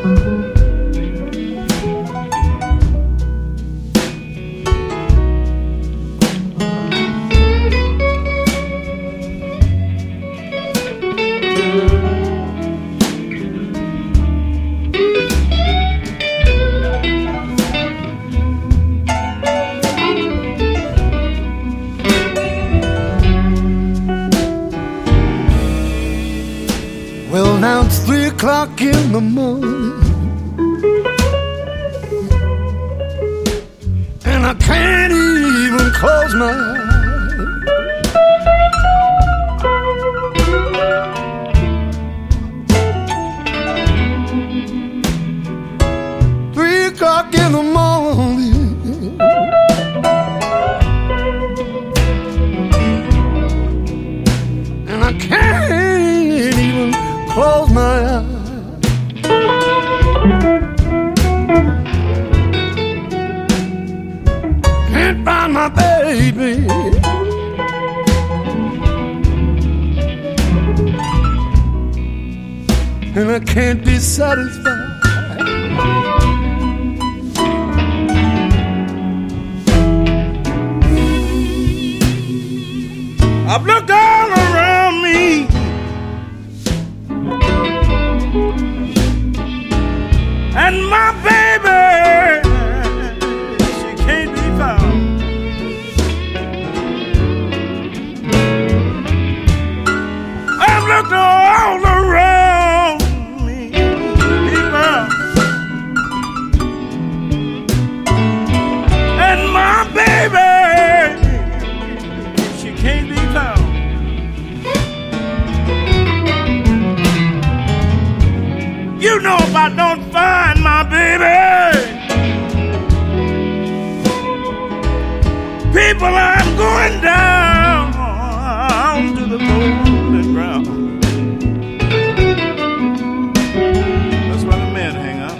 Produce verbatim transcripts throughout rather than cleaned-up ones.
Well, now it's three o'clock in the morning, and I can't even close my eyes. Three o'clock in the morning, and I can't even close my eyes. Can't find my baby, and I can't be satisfied. I've looked all around me, and my baby, she can't be found. I've looked all around me, people, and my baby, she can't be found. You know if I don't find my baby, people, I'm going down to the golden ground. That's where the men hang out.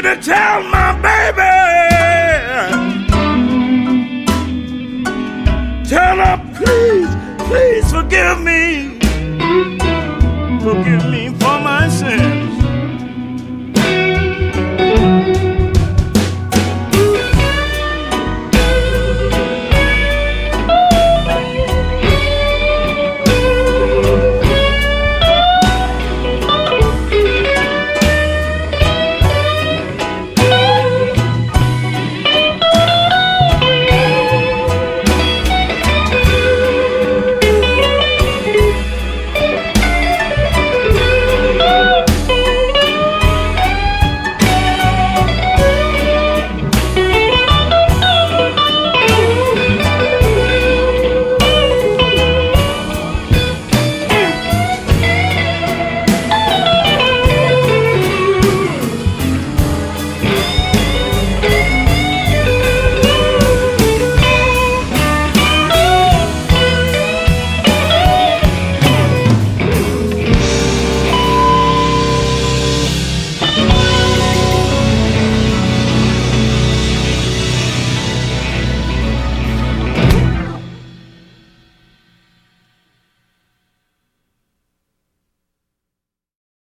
to tell my baby, tell her please, please forgive me, forgive me.